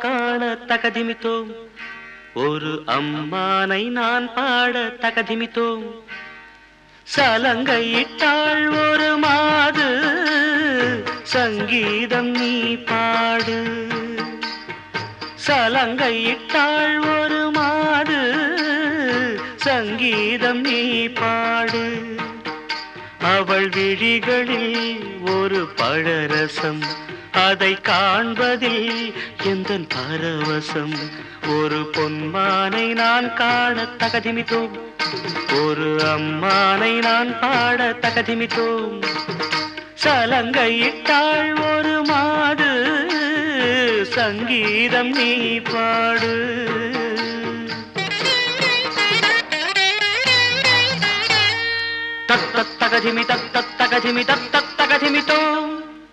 காண தகதிமித்தோம், ஒரு அம்மானை நான் பாட தகதிமித்தோம். சலங்கையிட்டாள் ஒரு மாது, சங்கீதம் நீ பாடு. சலங்கையிட்டாள் ஒரு மாது, சங்கீதம் நீ பாடு. அவள் விழிகளில் ஒரு பழரசம், அதை காண்பதில் எந்தன் பரவசம். ஒரு பொன்மானை நான் காண தகதிமித்தோம், ஒரு அம்மானை நான் பாட தகதிமித்தோம். சலங்கையிட்டாள் ஒரு மாது, சங்கீதம் நீ பாடு. தத்தத்தகதிமி தத்தத்தகதிமி தத்தத்தகதிமித்தோம்.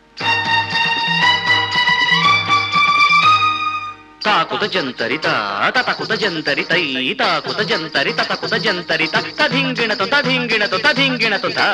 தாக்குத ஜந்தரித ததகுத ஜந்தரிதை, தாக்குத ஜந்தரி ததகுத ஜந்தரித, ததிங்கிணது ததிங்கிணது ததிங்கிணது த.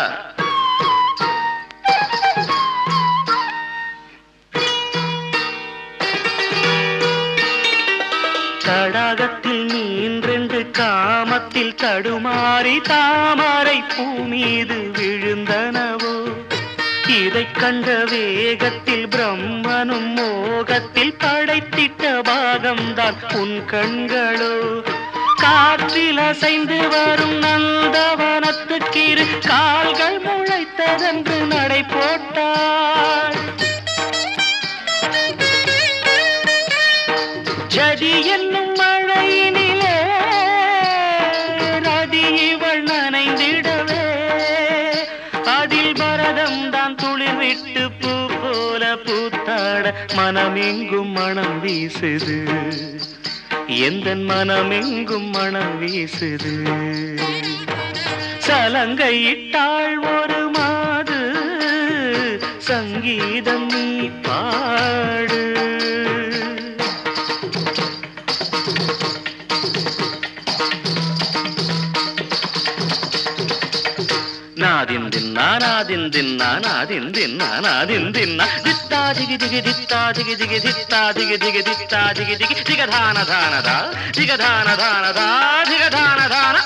தடாகத்தில் மீன்றென்று காமத்தில் தடுமாறி தாமரை பூ மீது விழுந்தனவோ. இதைக் கண்ட வேகத்தில் பிரம்மனும் மோகத்தில் படைத்திட்ட பாகம்தான் உன் கண்களோ. காற்றில் அசைந்து வரும் நந்தவனத்துக்கிரு கால்கள் முளைத்ததென்று நடை போட்டாள். ஜதி என்னும் மழையினிலே ரதி இவள் நனைந்திடவே, அதில் பரதம் தான் துளிர் விட்டு பூ போல பூத்தாட மனமெங்கும் மனம் வீசுது, எந்தன் மனமெங்கும் மனம் வீசுது. சலங்கையிட்டாள் ஒரு மாது, சங்கீதம் நீ பாடு. நாதிந்தின்னா நாதிந்தின்னா நாதிந்தின்னா நாதிந்தின்னா தித்தா திகி திகி தித்தா திகி திகி தித்தா திகி திகி தித்தா திகி திகி திகதான தானதா திகதான தானதா திகதான தான.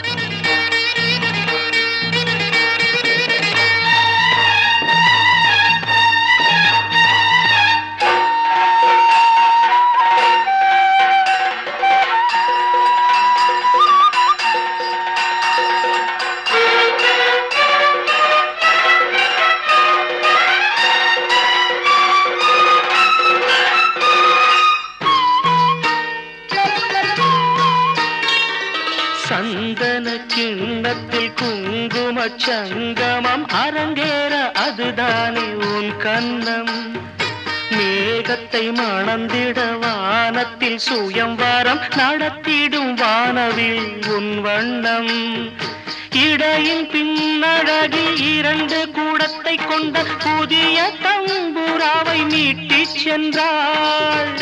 சந்தன கிண்ணத்தில் குங்கும சங்கமம் அரங்கேற அதுதானே உன் கண்ணம். மேகத்தை மணந்திட வானத்தில் சுயம்வரம் நடத்திடும் வானவில் உன் வண்ணம். இடையின் பின்னழகில் இரண்டு கூடத்தை கொண்ட புதிய தம்புராவை மீட்டிச் சென்றாள்.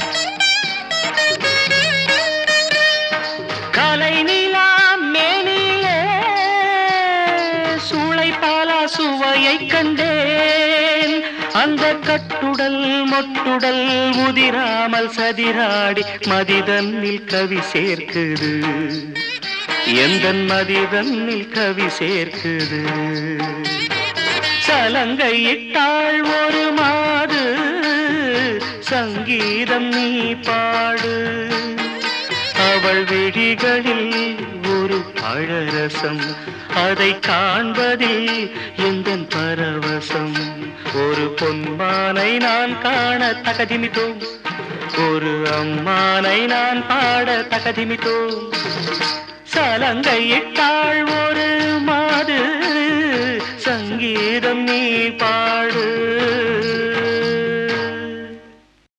கலை நிலா மேனிலே சூளை பாலா சுவையை கண்டேன். அந்த கட்டுடல் மொட்டுடல் முதிராமல் சதிராடி மதிதன்னில் கவி சேர்க்குது, எந்தன் மதிதன்னில் கவி சேர்க்குது. சலங்கையிட்டாள் ஒரு மாது, சங்கீதம் நீ பாடு. அவள் விழிகளில் ஒரு பழரசம், அதை காண்பதில் எந்தன் பரவசம். ஒரு பொன்மானை நான் காண தகதிமித்தோம், ஒரு அம்மானை நான் பாட தகதிமித்தோம். சலங்கையிட்டாள் ஒரு மாது, சங்கீதம் நீ பாடு.